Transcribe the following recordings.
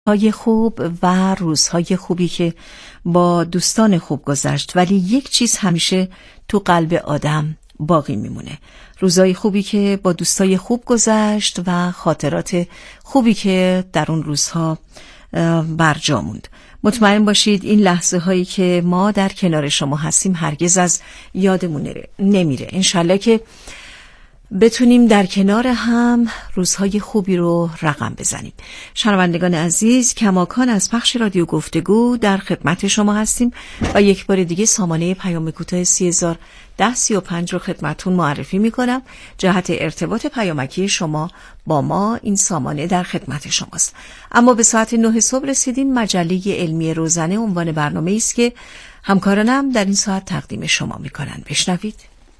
های خوب و روزهای خوبی که با دوستان خوب گذشت، ولی یک چیز همیشه تو قلب آدم باقی میمونه. روزهای خوبی که با دوستای خوب گذشت و خاطرات خوبی که در اون روزها برجا موند. مطمئن باشید این لحظه هایی که ما در کنار شما هستیم هرگز از یادمون نمیره. انشالله که بتونیم در کنار هم روزهای خوبی رو رقم بزنیم. شنوندگان عزیز، کماکان از پخش رادیو گفتگو در خدمت شما هستیم و یک بار دیگه سامانه پیام کوتاه 301035 رو خدمتون معرفی میکنم. جهت ارتباط پیامکی شما با ما این سامانه در خدمت شماست. اما به ساعت 9 صبح رسیدیم. مجله علمی روزنه عنوان برنامه است که همکارانم در این ساعت تقدیم شما میکنن. بشنوید.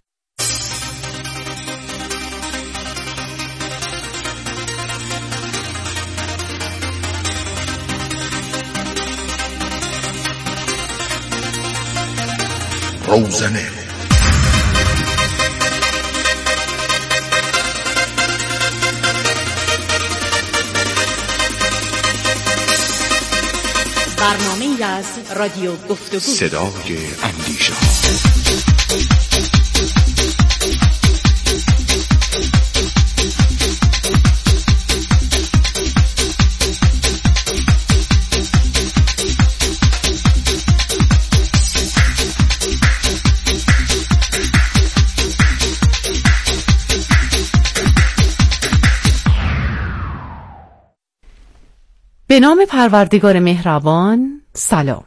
روزنه. برنامه از رادیو گفتگو، صدای اندیشه. به نام پروردگار مهربان. سلام.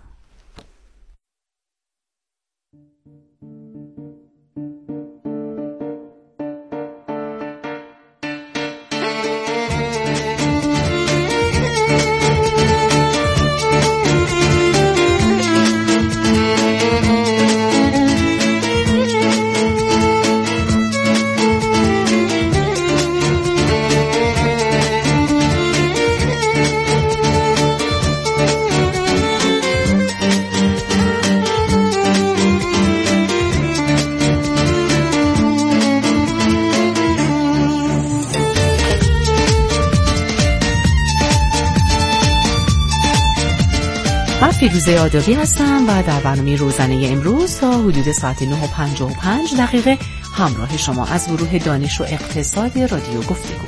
فیروزه آدابی هستم و در برنامه روزنه امروز تا حدود ساعت 9:55 همراه شما از گروه دانش و اقتصاد رادیو گفتگو.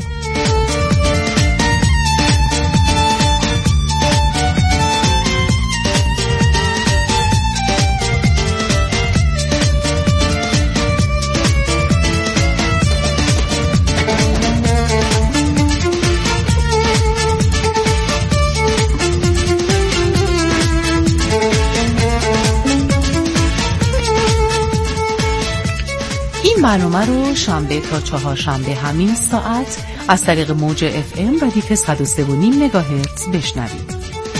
برنامه رو شنبه تا چهارشنبه همین ساعت از طریق موج FM ردیف 103.5 مگاهرتز بشنوید.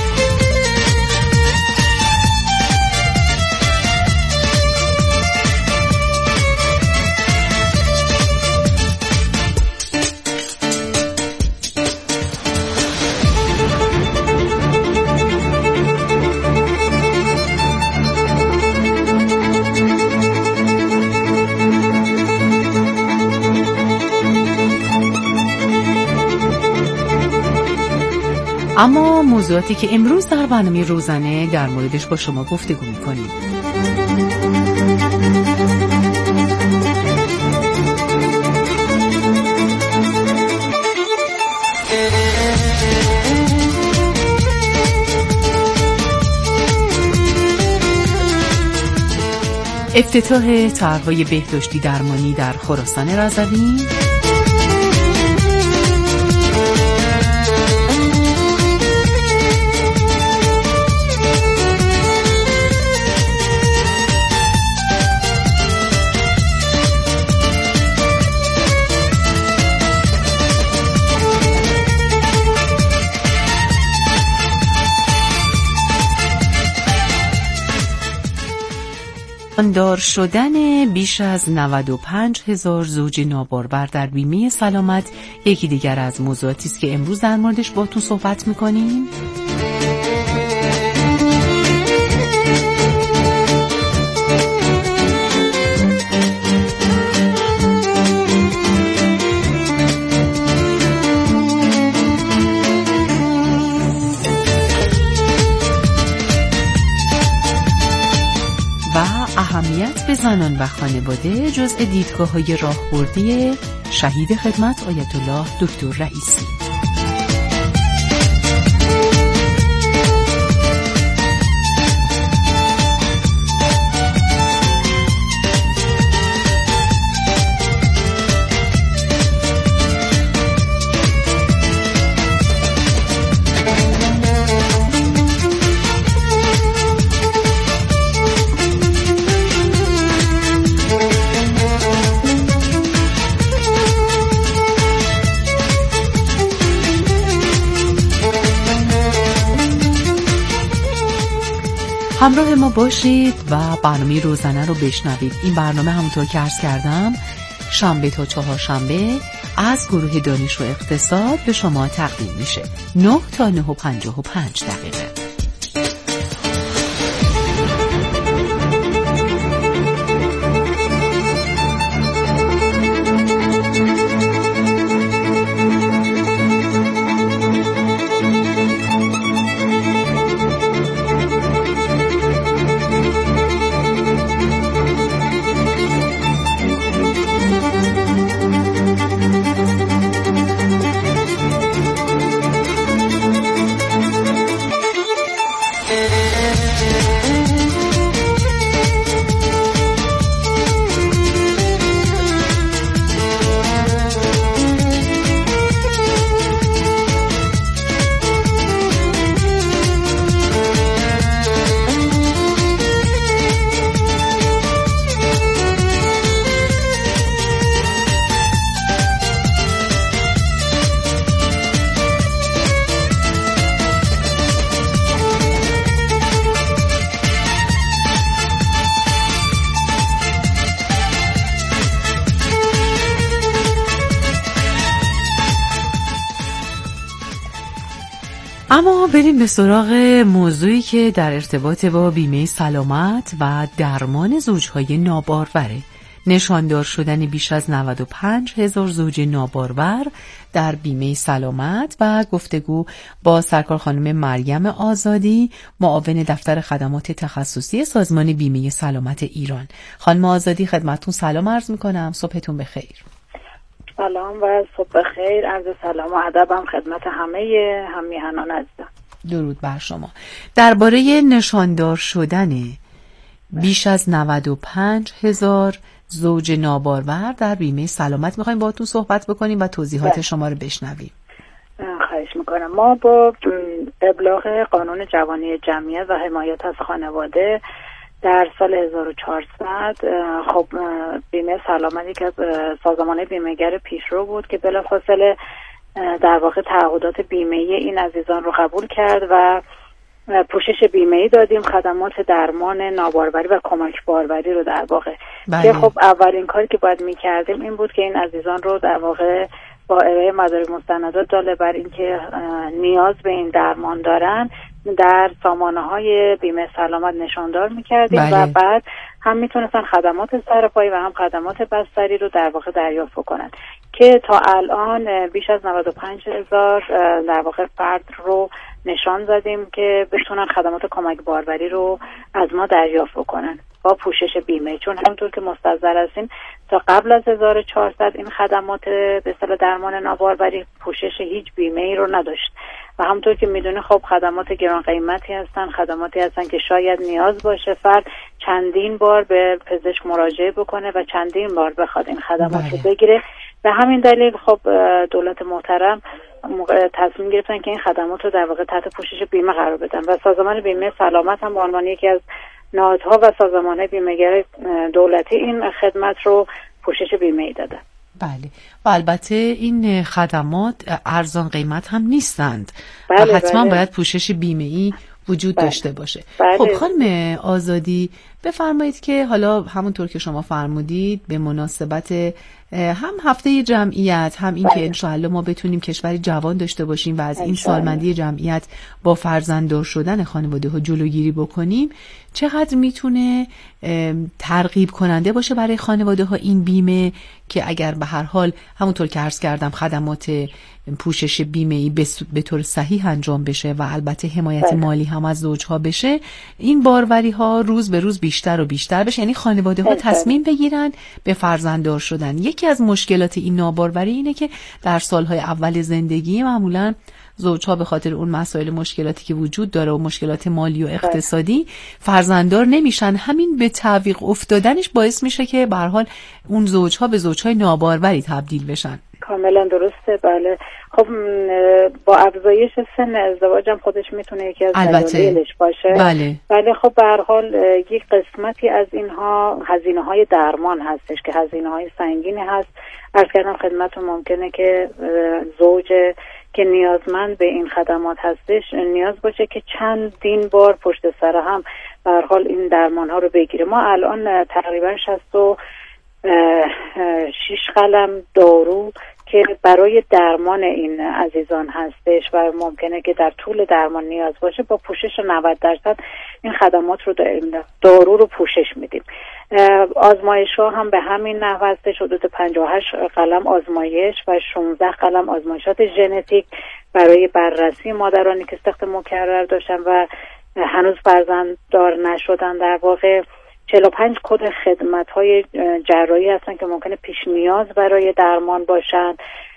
اما موضوعاتی که امروز در برنامه روزنه در موردش با شما گفتگو می‌کنیم. افتتاح طرح‌های بهداشتی درمانی در خراسان رضوی، دار شدن بیش از 95,000 زوج نابارور در بیمه سلامت یکی دیگر از موضوعاتی است که امروز در موردش باهاتون صحبت می‌کنیم. حمایت به زنان و خانواده جزء دیدگاه‌های راهبردی شهید خدمت آیت الله دکتر رئیسی. همراه ما باشید و برنامه روزانه رو بشنوید. این برنامه همونطور که عرض کردم شنبه تا چهارشنبه از گروه دانش و اقتصاد به شما تقدیم میشه 9 تا 9:55 دقیقه. اما بریم به سراغ موضوعی که در ارتباط با بیمه سلامت و درمان زوجهای ناباروره. نشاندار شدن بیش از 95,000 زوج نابارور در بیمه سلامت و گفتگو با سرکار خانم مریم آزادی، معاون دفتر خدمات تخصصی سازمان بیمه سلامت ایران. خانم آزادی خدمتتون سلام عرض میکنم، صبحتون بخیر. سلام و صبح بخیر، عرض سلام و ادبم خدمت همه همیهنان عزیزم. درود بر شما. درباره نشاندار شدن بیش از 95,000 زوج نابارور در بیمه سلامت میخوایم باهاتون صحبت بکنیم و توضیحات شما رو بشنویم. خواهش میکنم. ما با ابلاغ قانون جوانی جمعیت و حمایت از خانواده در سال 1400 خب بیمه سلامتی که سازمان بیمه‌گر پیشرو بود که بلافاصله در واقع تعهدات بیمه‌ای این عزیزان رو قبول کرد و پوشش بیمه‌ای دادیم، خدمات درمان ناباروری و کمک باروری رو در واقع که خب اولین کاری که باید می‌کردیم این بود که این عزیزان رو در واقع با ارائه مدارک مستندات داله بر اینکه نیاز به این درمان دارن در سامانه‌های بیمه سلامت نشاندار می‌کردیم و بعد هم میتونستن خدمات سرپایی و هم خدمات بستری رو در واقع دریافت کنن که تا الان بیش از 95,000 در واقع فرد رو نشان زدیم که بتونن خدمات کمک باروری رو از ما دریافت کنن با پوشش بیمه، چون همونطور که مستحضر هستین تا قبل از 1400 این خدمات به اصطلاح درمان ناباروری پوشش هیچ بیمه ای رو نداشت و همونطور که میدونه خب خدمات گران قیمتی هستن، خدماتی هستن که شاید نیاز باشه فرد چندین بار به پزشک مراجعه بکنه و چندین بار بخواد این خدمات رو بگیره. به همین دلیل خب دولت محترم تصمیم گرفتن که این خدمات رو در واقع تحت پوشش بیمه قرار بدن و سازمان بیمه سلامت هم به عنوان یکی از نهادها و سازمان‌های بیمه‌گر دولتی این خدمت رو پوشش بیمه‌ای دادن. بله و البته این خدمات ارزان قیمت هم نیستند و حتما باید پوشش بیمه‌ای وجود داشته باشه. خب خانم آزادی بفرمایید که حالا همونطور که شما فرمودید به مناسبت هم هفته جمعیت، هم این که انشاءالله ما بتونیم کشوری جوان داشته باشیم و از این سالمندی جمعیت با فرزنددار شدن خانواده ها جلوگیری بکنیم، چقدر میتونه ترغیب کننده باشه برای خانواده ها این بیمه که اگر به هر حال همونطور که عرض کردم خدمات پوشش بیمه‌ای به طور صحیح انجام بشه و البته حمایت مالی هم از زوجها بشه، این باروری ها روز به روز بیشتر و بیشتر بشه، یعنی خانواده ها تصمیم بگیرن به فرزنددار شدن. یکی از مشکلات این ناباروری اینه که در سالهای اول زندگی معمولاً زوجها به خاطر اون مسائل مشکلاتی که وجود داره و مشکلات مالی و اقتصادی فرزنددار نمیشن. همین به تعویق افتادنش باعث میشه که به هر حال اون زوجها به زوجهای ناباروری تبدیل بشن. کاملا درسته. بله خب با افزایش سن ازدواج هم خودش میتونه یکی از دلایلش باشه. بله خب به هر حال یک قسمتی از اینها هزینه‌های درمان هستش که هزینه‌های سنگینی هست. عرض کردم خدمتتون ممکنه که زوج که نیازمند به این خدمات هستش نیاز باشه که چندین بار پشت سر هم به هر حال این درمان ها رو بگیره. ما الان تقریبا 66 قلم دارو که برای درمان این عزیزان هستش و ممکنه که در طول درمان نیاز باشه با پوشش 90% این خدمات رو دارو رو پوشش میدیم. آزمایش‌ها هم به همین نحو هستش، حدود 58 قلم آزمایش و 16 قلم آزمایشات ژنتیک برای بررسی مادرانی که سقط مکرر داشتن و هنوز فرزنددار نشدن. در واقع 45 کد خدمت‌های جراحی هستن که ممکنه پیش نیاز برای درمان باشن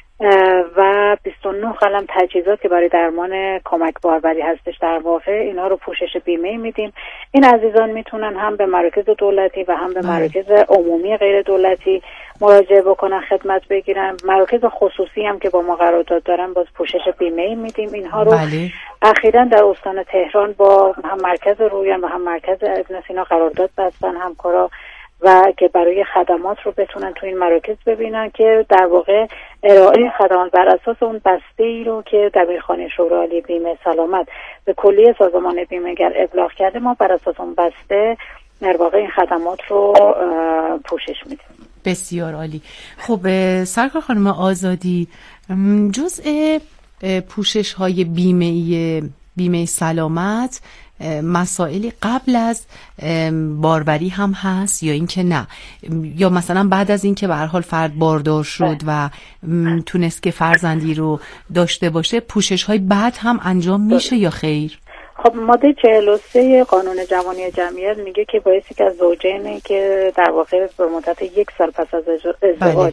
و 29 قلم تجهیزات که برای درمان کمک باروری هستش. در واقع اینها رو پوشش بیمه میدیم. این عزیزان میتونن هم به مراکز دولتی و هم به مراکز عمومی غیر دولتی مراجعه بکنن، خدمت بگیرن. مراکز خصوصی هم که با ما قرارداد دارن باز پوشش بیمه میدیم. اینها رو اخیراً در استان تهران با هم مرکز رویان و هم مرکز ابن سینا قرارداد بستن همکارا و که برای خدمات رو بتونن تو این مراکز ببینن که در واقع ارائه خدمات بر اساس اون بسته‌ای رو که دبیرخانه شورای بیمه سلامت به کلیه سازمان بیمه‌گر ابلاغ کرده، ما بر اساس اون بسته در واقع این خدمات رو پوشش میدیم. بسیار عالی. خب سرکار خانم آزادی، جزء پوشش های بیمه سلامت مسائلی قبل از باروری هم هست یا اینکه نه، یا مثلا بعد از اینکه به هر حال فرد باردار شد و تونست که فرزندی رو داشته باشه پوشش های بعد هم انجام میشه یا خیر؟ خب ماده 43 قانون جوانی جمعیت میگه که بایستی که از زوجینی که در واقع به مدت 1 سال پس از ازدواج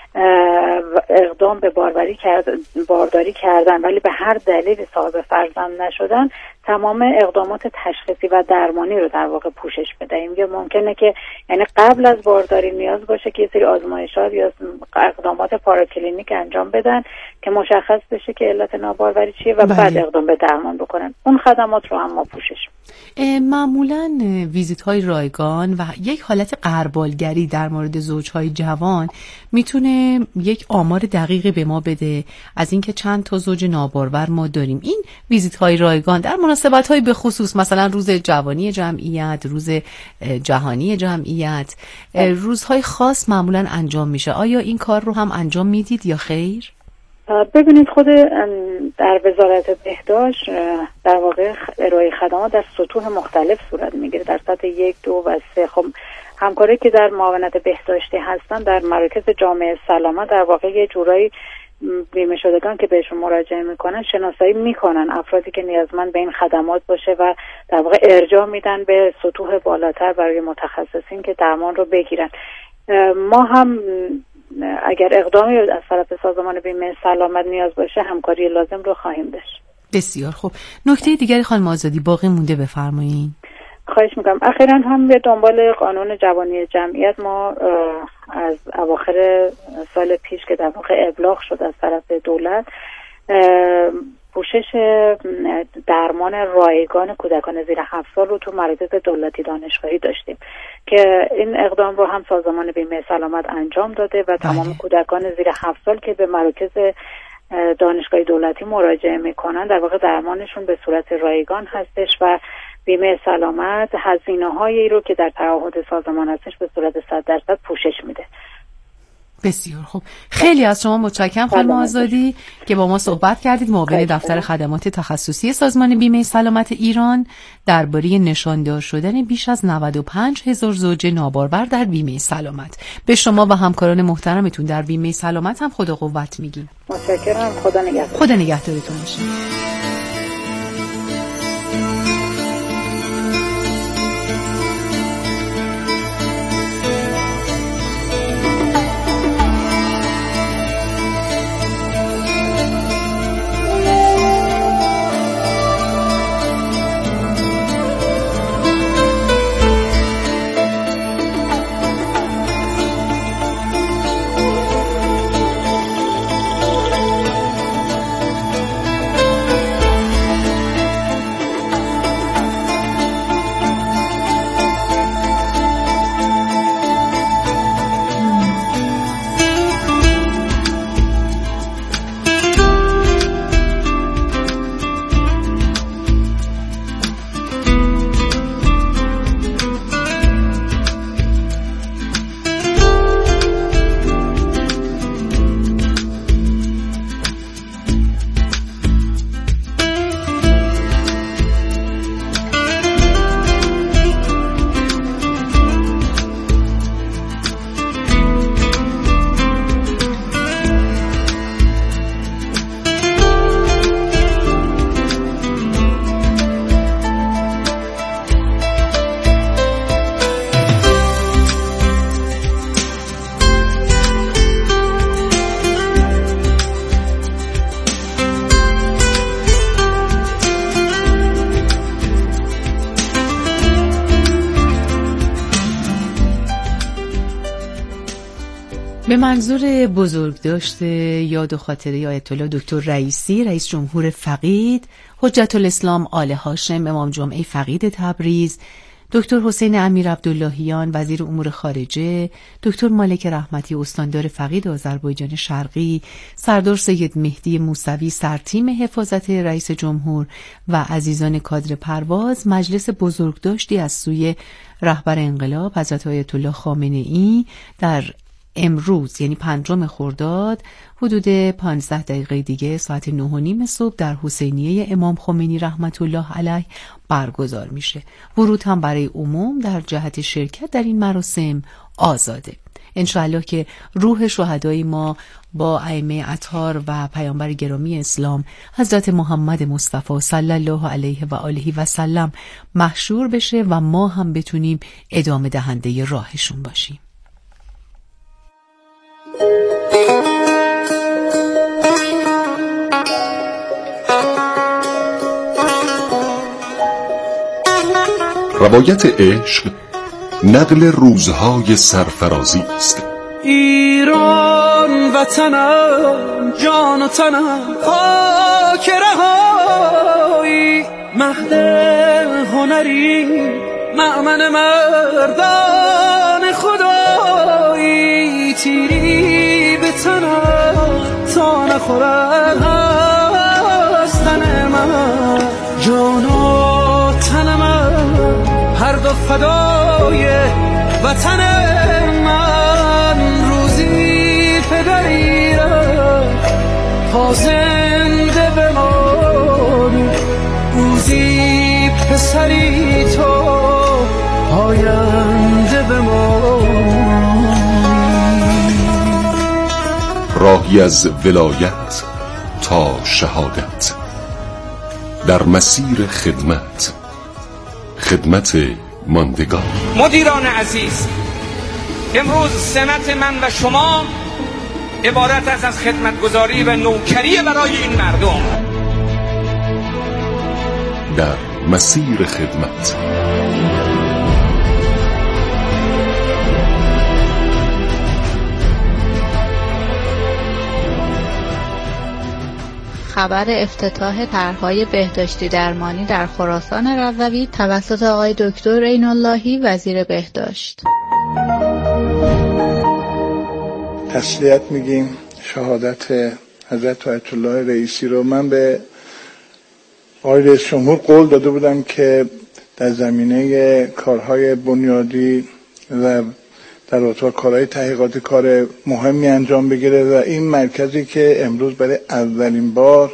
اقدام به بارداری کردن ولی به هر دلیل صاحب فرزند نشدن، تمام اقدامات تشخیصی و درمانی رو در واقع پوشش بدهیم. یا ممکنه که یعنی قبل از بارداری نیاز باشه که یه سری آزمایشات یا اقدامات پاراکلینیک انجام بدن که مشخص بشه که علت ناباروری چیه و بعد اقدام به درمان بکنن. اون خدمات رو هم ما پوشش. معمولاً ویزیت های رایگان و یک حالت غربالگری در مورد زوجهای جوان میتونه یک آمار دقیقی به ما بده از اینکه چند تا زوج نابارور ما داریم. این ویزیت های رایگان در مناسبت های به خصوص مثلا روز جوانی جمعیت، روز جهانی جمعیت، روزهای خاص معمولاً انجام میشه. آیا این کار رو هم انجام میدید یا خیر؟ ببینید خود در وزارت بهداشت در واقع ارائه خدمات در سطوح مختلف صورت میگیره، در سطح 1، 2 و 3. خب همکاری که در معاونت بهداشتی هستن در مراکز جامعه سلامت در واقع یه جورایی بیمه شدگان که بهشون مراجعه میکنن شناسایی میکنن افرادی که نیازمند به این خدمات باشه و در واقع ارجاع میدن به سطوح بالاتر برای متخصصین که درمان رو بگیرن. ما هم اگر اقدامی از طرف سازمان بیمه سلامت نیاز باشه همکاری لازم رو خواهیم داشت. بسیار خوب. نکته دیگری خانم آزادی باقی مونده بفرمایید. خواهش میکنم. اخیراً هم به دنبال قانون جوانی جمعیت ما از اواخر سال پیش که در واقع ابلاغ شد از طرف دولت پوشش درمان رایگان کودکان زیر 7 سال رو تو مراکز دولتی دانشگاهی داشتیم که این اقدام رو هم سازمان بیمه سلامت انجام داده و تمام کودکان زیر 7 سال که به مراکز دانشگاهی دولتی مراجعه میکنن در واقع درمانشون به صورت رایگان هستش و بیمه سلامت هزینه‌هایی رو که در تعهد سازمان هستش به صورت 100% پوشش میده. بسیار خوب. خیلی از شما متشکرم خانم آزادی که با ما صحبت کردید. معاون دفتر خدمات تخصصی سازمان بیمه سلامت ایران درباره نشاندار شدن بیش از 95,000 زوج نابارور در بیمه سلامت. به شما و همکاران محترمتون در بیمه سلامت هم خدا قوت میگیم. متشکرم. خدا نگهدار. خدا نگهدارتون باشه. به منظور بزرگداشت یاد و خاطره آیت الله دکتر رئیسی رئیس جمهور فقید، حجت الاسلام آل هاشم امام جمعه فقید تبریز، دکتر حسین امیر عبداللهیان وزیر امور خارجه، دکتر مالک رحمتی استاندار فقید آذربایجان شرقی، سردار سید مهدی موسوی سرتیم حفاظت رئیس جمهور و عزیزان کادر پرواز، مجلس بزرگداشتی از سوی رهبر انقلاب حضرت آیت الله خامنه ای در امروز یعنی 5 خرداد حدود 15 دقیقه دیگه ساعت 9:30 صبح در حسینیه امام خمینی رحمت الله علیه برگزار میشه. ورود هم برای عموم در جهت شرکت در این مراسم آزاده. انشاءالله که روح شهدای ما با ائمه اطهار و پیامبر گرامی اسلام حضرت محمد مصطفی صلی الله علیه و آله و سلم محشور بشه و ما هم بتونیم ادامه دهنده راهشون باشیم. روایت عشق نقل روزهای سرفرازی است. ایران وطنم جان و تنم خاک رهایی، مهد هنری مأمن مردان خدایی، تیری به تنم تا نخورد از تن من، جان و تن من هر دو فدای وطن من، روزی پدری را تا زنده بمانی، روزی پسری تو آینده بمانی. راهی از ولایت تا شهادت در مسیر خدمت، خدمت ماندگار. مدیران عزیز، امروز سمت من و شما عبارت است از خدمتگزاری و نوکری برای این مردم در مسیر خدمت. خبر افتتاح طرح‌های بهداشتی درمانی در خراسان رضوی توسط آقای دکتر عین‌اللهی وزیر بهداشت. تسلیت میگیم شهادت حضرت آیت الله رئیسی رو. من به آقای رئیس جمهور قول داده بودم که در زمینه کارهای بنیادی و در رابطه با کارهای تحقیقاتی کار مهمی انجام بگیره و این مرکزی که امروز برای اولین بار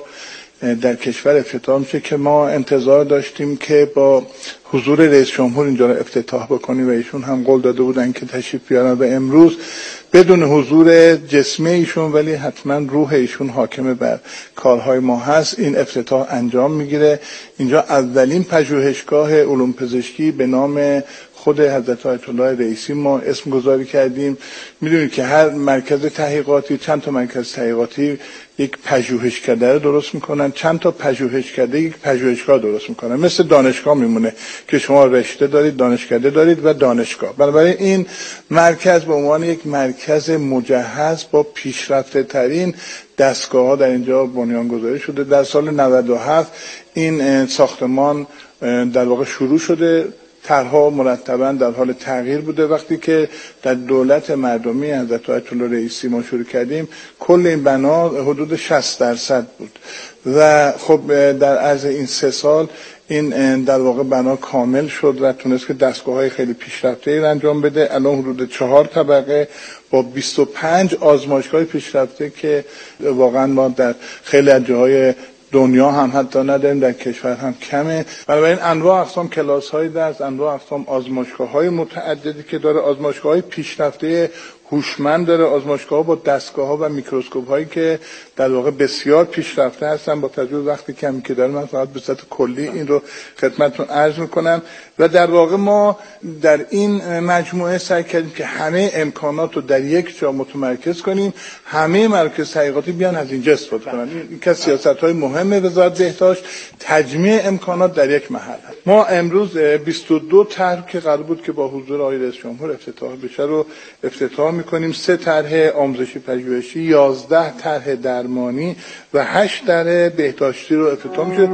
در کشور افتتاح میشه که ما انتظار داشتیم که با حضور رئیس جمهور اینجا رو افتتاح بکنیم و ایشون هم قول داده بودن که تشریف بیارن و امروز بدون حضور جسمی ایشون ولی حتما روح ایشون حاکم بر کارهای ما هست این افتتاح انجام میگیره. اینجا اولین پژوهشگاه علوم پزشکی به نام خود حضرت آیت الله رئیسی ما اسم گذاری کردیم. میدونید که هر مرکز تحقیقاتی چند تا مرکز تحقیقاتی یک پژوهشکده رو درست میکنن، چند تا پژوهشکده یک پژوهشگاه درست میکنن. مثل دانشگاه میمونه که شما رشته دارید، دانشکده دارید و دانشگاه. بنابراین این مرکز به عنوان یک مرکز مجهز با پیشرفته ترین دستگاه ها در اینجا بنیانگذاری شده. در سال 97 این ساختمان در واقع شروع شده. طرح‌ها مرتباً در حال تغییر بوده. وقتی که در دولت مردمی حضرت آیت الله رئیسی ما شروع کردیم کل این بنا حدود 60% بود و خب در عرض این 3 سال این در واقع بنا کامل شد و تونست که دستگاه‌های خیلی پیشرفته‌ای رو انجام بده. الان حدود 4 طبقه با 25 آزمایشگاه پیشرفته که واقعاً ما در خیلی از جاهای دنیا هم حتی نداریم، در کشور هم کمه. بنابراین انواع اقسام کلاس‌های درس، انواع اقسام آزمایشگاه‌های متعددی که داره، آزمایشگاه‌های پیشرفته هوشمند داره، آزمایشگاه‌ها با دستگاه‌ها و میکروسکوپ‌هایی که در واقع بسیار پیشرفته هستن. با توجه به وقتی کمی که دارم من فقط به صورت کلی این رو خدمتتون عرض می‌کنم و در واقع ما در این مجموعه سعی کردیم که همه امکانات رو در یک جا متمرکز کنیم، همه مراکز تحقیقاتی بیان از اینجا استفاده کنن. این که سیاست‌های مهم وزارت بهداشت تجمیع امکانات در یک محل هست. ما امروز 22 طرح که قرار بود که با حضور آقای رئیس جمهور افتتاح بشه رو افتتاح می‌کنیم. 3 طرح آموزشی پژوهشی، 11 طرح درمانی و 8 طرح بهداشتی رو افتتاح میشه.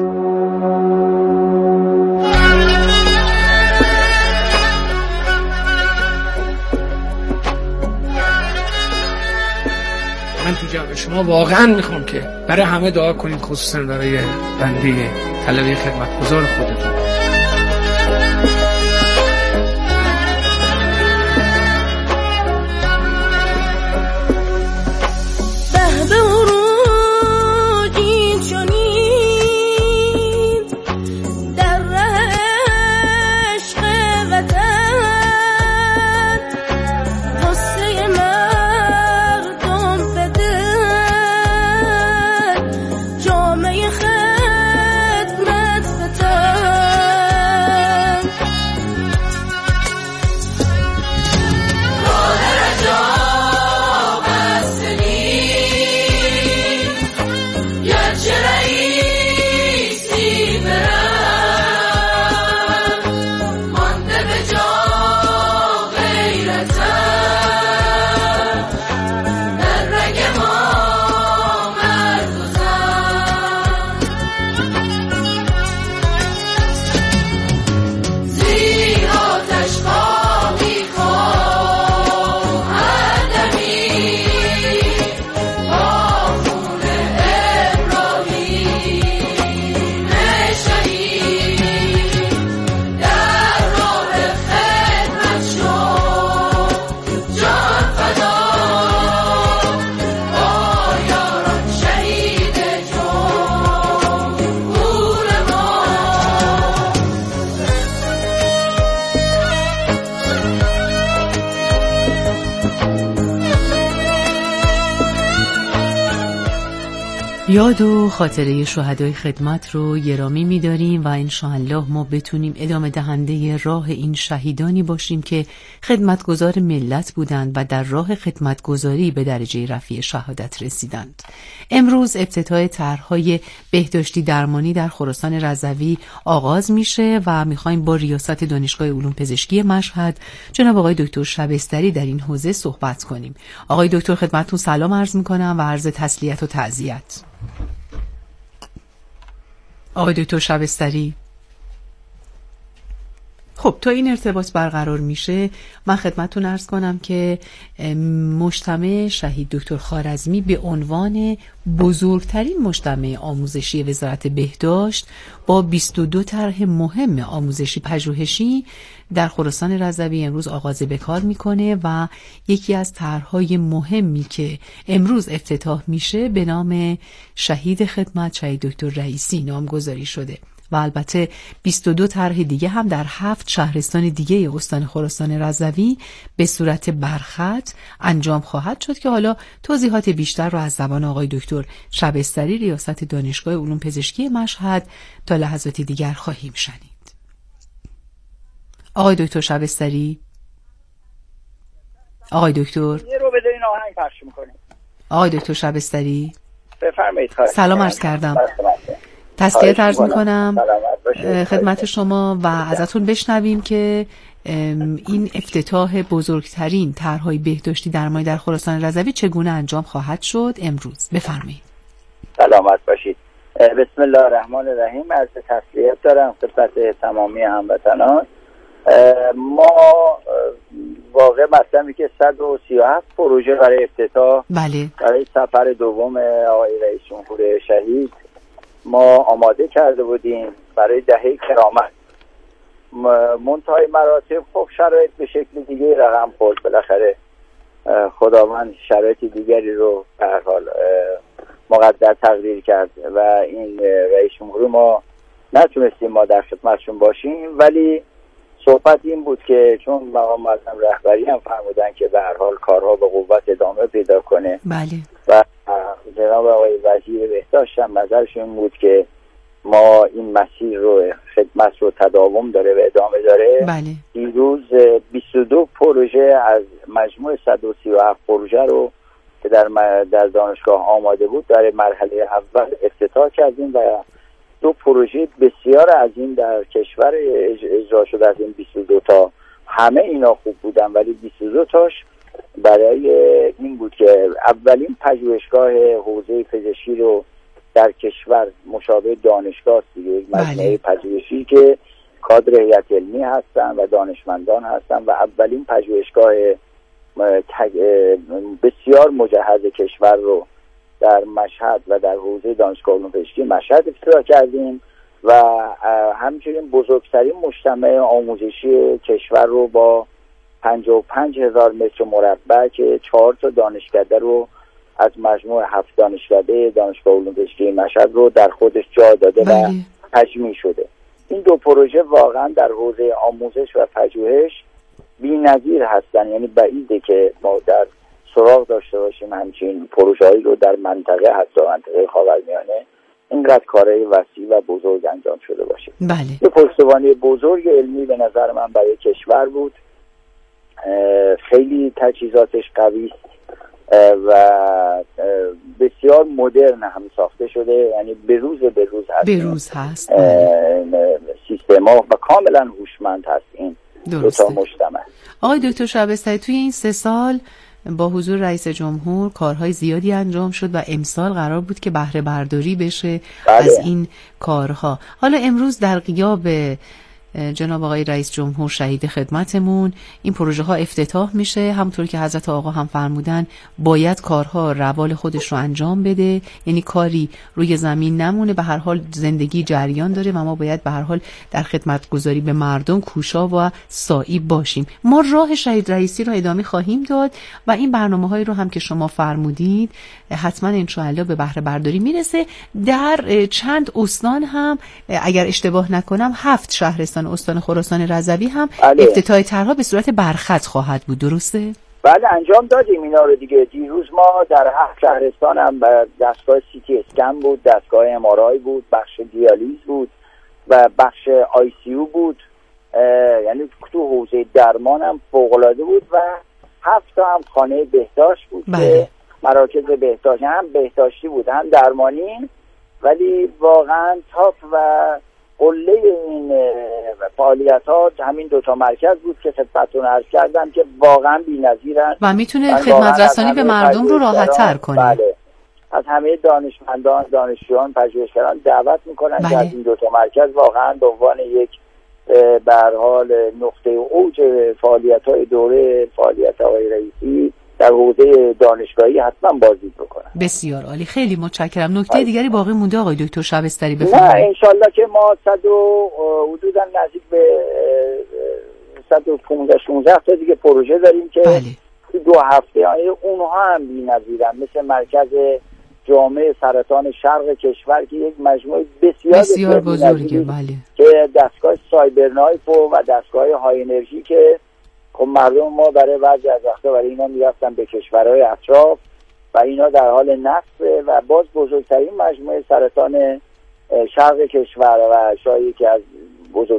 من تو جمع شما واقعا میخوام که برای همه دعا کنید، خصوصا برای بنده طلبه خدمتگزار خودتون. یاد و خاطره شهدای خدمت رو گرامی می‌داریم و انشاءالله ما بتونیم ادامه دهنده راه این شهیدانی باشیم که خدمتگزار ملت بودند و در راه خدمتگزاری به درجه رفیع شهادت رسیدند. امروز افتتاح طرح‌های بهداشتی درمانی در خراسان رضوی آغاز میشه و می‌خوایم با ریاست دانشگاه علوم پزشکی مشهد جناب آقای دکتر شبستری در این حوزه صحبت کنیم. آقای دکتر خدمتتون سلام عرض می‌کنم و عرض تسلیت و تعزیت. آقای دکتر شبستری. خب تا این ارتباط برقرار میشه من خدمتتون عرض کنم که مجتمع شهید دکتر خوارزمی به عنوان بزرگترین مجتمع آموزشی وزارت بهداشت با 22 طرح مهم آموزشی پژوهشی در خراسان رضوی امروز آغاز به کار میکنه و یکی از طرح‌های مهمی که امروز افتتاح میشه به نام شهید خدمت شهید دکتر رئیسی نامگذاری شده و البته 22 طرح دیگه هم در 7 شهرستان دیگه استان خراسان رضوی به صورت برخط انجام خواهد شد که حالا توضیحات بیشتر رو از زبان آقای دکتر شبستری ریاست دانشگاه علوم پزشکی مشهد تا لحظاتی دیگر خواهیم شنید. آقای دکتر شبستری، آقای دکتر یه رو بده این آهنگ پخش می‌کنیم. آقای دکتر شبستری بفرمایید. سلام عرض کردم. تسلیت عرض میکنم خدمت شما و ازتون بشنویم که این افتتاح بزرگترین طرح‌های بهداشتی درمانی در خراسان رضوی چگونه انجام خواهد شد امروز. بفرمایید. سلامت باشید. بسم الله الرحمن الرحیم. عرض تسلیت دارم خدمت تمامی هموطنان. ما واقع مطلبی که 137 پروژه برای افتتاح برای سفر دوم آقای رئیس جمهور شهید ما آماده کرده بودیم برای دهه کرامت. منتهای مراتب خب شرایط به شکل دیگه رقم خورد. بالاخره خداوند شرایط دیگری رو به هر حال مقدر تقدیر کرد و این رئیس جمهور ما نتونستیم ما در خدمتشون باشیم، ولی صحبت این بود که چون مقام معظم رهبری هم فرمودن که به هر حال کارها به قوت ادامه پیدا کنه و جناب آقای وزیر بهداشت هم نظرشون بود که ما این مسیر رو خدمت رو تداوم داره و ادامه داره. دیروز 22 پروژه از مجموع 137 پروژه رو که در دانشگاه آماده بود در مرحله اول افتتاح کردیم و 2 پروژه بسیار عظیم در کشور اجرا شده. از این 22 تا همه اینا خوب بودن، ولی 22 تاش برای این بود که اولین پژوهشگاه حوزه پزشکی رو در کشور مشابه دانشگاه دیگه مجموعه پژوهشی که کادر هیئت علمی هستن و دانشمندان هستن و اولین پژوهشگاه بسیار مجهز کشور رو در مشهد و در حوزه دانشگاه علوم پزشکی مشهد افتتاح کردیم و همچنین بزرگترین مجتمع آموزشی کشور رو با 55,000 متر مربع که 4 تا دانشکده رو از مجموع 7 دانشکده دانشگاه علوم پزشکی مشهد رو در خودش جا داده و تجمیع شده. این 2 پروژه واقعا در حوزه آموزش و پژوهش بی‌نظیر هستن، یعنی بعیده که ما در سراغ داشته باشیم همچین پروژه‌ای رو در منطقه حتی منطقه خاورمیانه اینقدر کارهای وسیع و بزرگ انجام شده باشه. یه پشتوانه بزرگ علمی به نظر من برای کشور بود. خیلی تجهیزاتش قوی و بسیار مدرن هم ساخته شده، یعنی به روز هست سیستما و کاملا هوشمند هست این دو تا مجتمع. آقای دکتر شبستری توی این 3 سال با حضور رئیس جمهور کارهای زیادی انجام شد و امسال قرار بود که بهره برداری بشه از این کارها. حالا امروز در غیاب جناب آقای رئیس جمهور شهید خدمتمون این پروژه ها افتتاح میشه. همونطور که حضرت آقا هم فرمودن باید کارها روال خودش رو انجام بده، یعنی کاری روی زمین نمونه. به هر حال زندگی جریان داره و ما باید به هر حال در خدمت گذاری به مردم کوشا و سعی باشیم. ما راه شهید رئیسی رو ادامه خواهیم داد و این برنامه‌هایی رو هم که شما فرمودید حتما انشاءالله به بهره برداری میرسه. در چند استان هم اگر اشتباه نکنم 7 شهرستان استان خراسان رضوی هم افتتاح طرح‌ها به صورت برخط خواهد بود، درسته؟ بله انجام دادیم اینا رو دیگه. دیروز ما در 7 شهرستان هم دستگاه سیتی اسکن بود، دستگاه MRI بود، بخش دیالیز بود و بخش ICU بود، یعنی تو حوزه درمان هم فوق‌العاده بود و 7 تا هم خانه بهداشت بود که مراکز بهداشت هم بهداشتی بود هم درمانی، ولی واقعا تاپ و قله این فعالیت ها همین 2 تا مرکز بود که خدمتتون عرض کردم که واقعا بی‌نظیرن و میتونه خدمت رسانی به مردم رو راحت تر کنه. بله. از همه دانشمندان، دانشجویان، پژوهشگران دعوت میکنن که از این 2 تا مرکز واقعا به عنوان یک به هر حال نقطه اوج فعالیت‌های دوره فعالیت آقای رئیسی در حوزه دانشگاهی حتما بازدید بکنن. بسیار عالی، خیلی متشکرم. نکته دیگری باقی مونده آقای دکتر شبستری نه بفرمایید. انشالله که ما حدوداً نزدیک به 115-16 تا دیگه پروژه داریم که بله. 2 هفته اونها هم بی‌نظیرن، مثل مرکز جامعه سرطان شرق کشور که یک مجموعه بسیار بزرگه، بله، که دستگاه سایبرنایف و دستگاه های انرژی که خب مردم ما برای بعضی از وقتا برای اینا میرفتن به کشورهای اطراف و اینا در حال نصبه و باز بزرگترین مجموعه سرطان شرق کشور و شاید که از